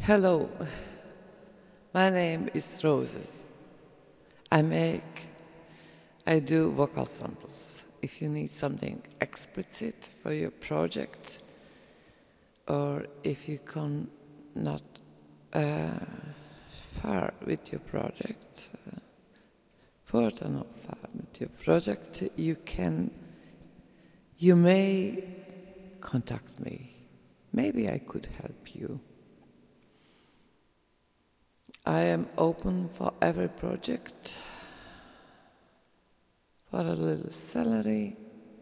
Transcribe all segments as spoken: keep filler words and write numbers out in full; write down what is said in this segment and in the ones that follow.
Hello, my name is Roses. I make, I do vocal samples. If you need something explicit for your project, or if you can not uh, far with your project, uh, further not far with your project, you can, you may contact me. Maybe I could help you. I am open for every project, for a little salary,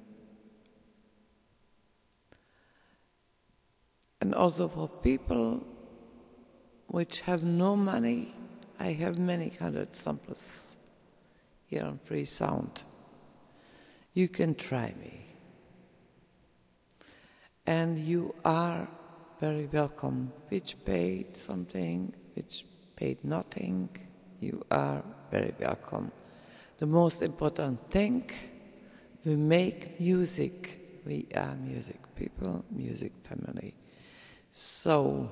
and also for people which have no money. I have many hundred samples here on Free Sound. You can try me. And you are very welcome. Which paid something, which paid nothing, you are very welcome. The most important thing, we make music. We are music people, music family. So,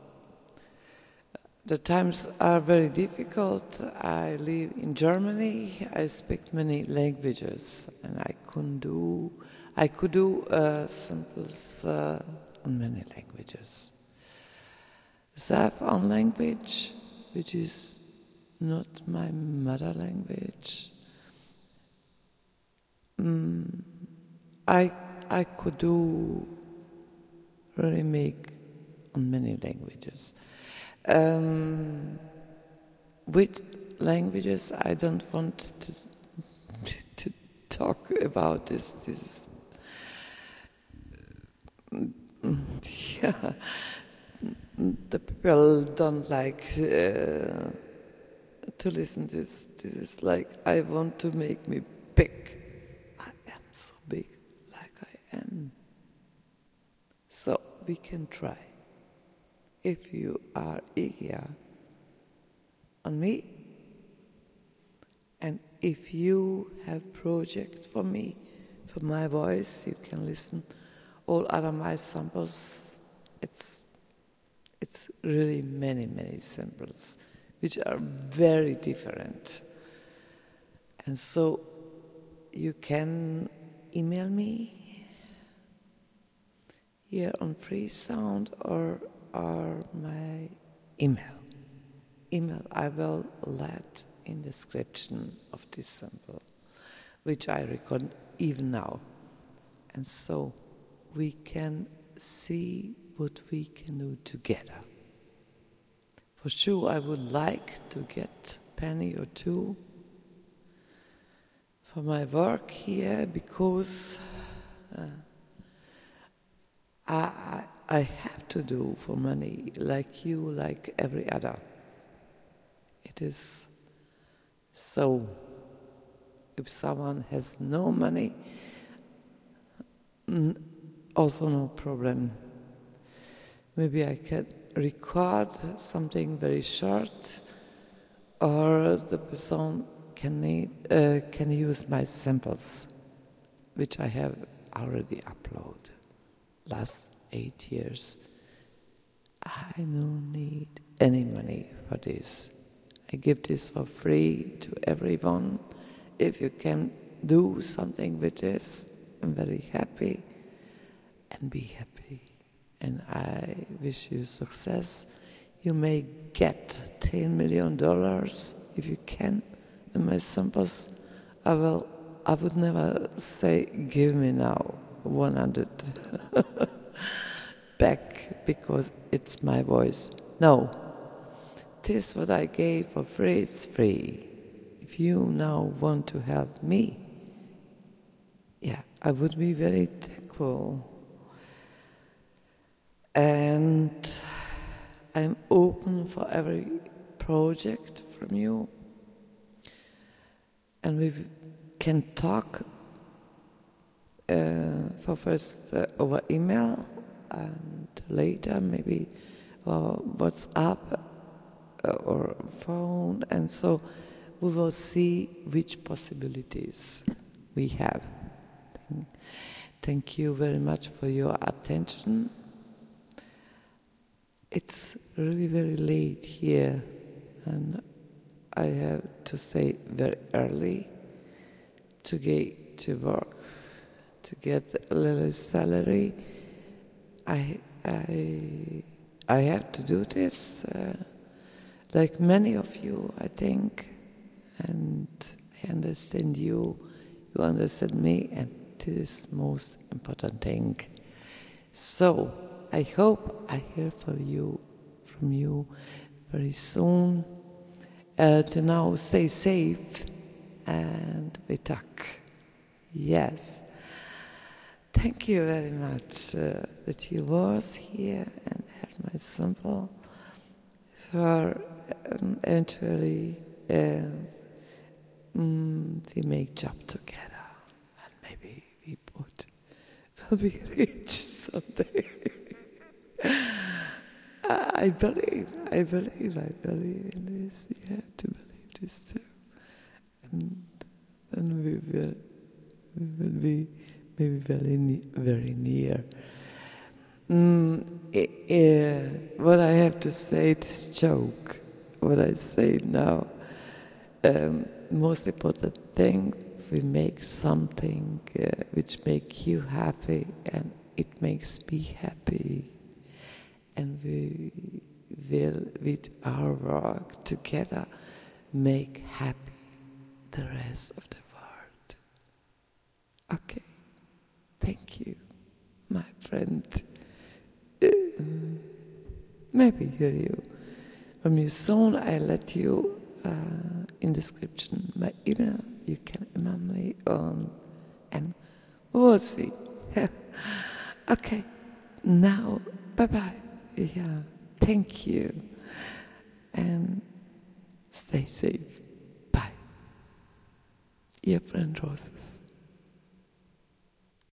the times are very difficult. I live in Germany. I speak many languages, and I couldn't do. I could do uh, samples uh, on many languages. So I have one language, which is not my mother language. Mm, I I could do really make on many languages. Um, with languages, I don't want to, to, to talk about this. This, yeah, the people don't like uh, to listen to this. This is like, I want to make me big. I am so big, like I am. So we can try. If you are eager on me, and if you have projects for me, for my voice, you can listen all other my samples. It's it's really many, many samples, which are very different. And so you can email me here on Free Sound or or my email. Email I will let in the description of this sample, which I record even now. And so we can see what we can do together. For sure, I would like to get a penny or two for my work here, because uh, I, I I have to do for money, like you, like every other. It is so. If someone has no money, also no problem. Maybe I can record something very short, or the person can need, uh, can use my samples, which I have already uploaded last eight years. I don't need any money for this. I give this for free to everyone. If you can do something with this, I'm very happy, and be happy. And I wish you success. You may get ten million dollars if you can in my samples. I will. I would never say, give me now one hundred back because it's my voice. No, this what I gave for free, it's free. If you now want to help me, yeah, I would be very thankful. And I'm open for every project from you. And we can talk uh, for first uh, over email, and later maybe uh, WhatsApp uh, or phone, and so we will see which possibilities we have. Thank you very much for your attention. it's really very late here, and I have to stay very early to get to work, to get a little salary. I I I have to do this, uh, like many of you, I think, and I understand you. You understand me, and this is most important thing. So I hope I hear from you, from you, very soon. Uh, to now, stay safe, and we talk. Yes. Thank you very much uh, that you was here and heard my sample. For um, eventually um, mm, we make job together, and maybe we both will be rich someday. I believe, I believe, I believe in this. You have to believe this too, and and we will, we will be maybe very, ne- very near. Mm, I, uh, what I have to say, this joke, what I say now, um, most important thing, we make something uh, which make you happy, and it makes me happy. And we will, with our work together, make happy the rest of the world. Okay, thank you, my friend. Uh, maybe hear you from you soon. I let you uh, in description my email. You can email me on, and we'll see. Okay, now bye bye. Yeah, thank you, and stay safe. Bye. Your friend Roses.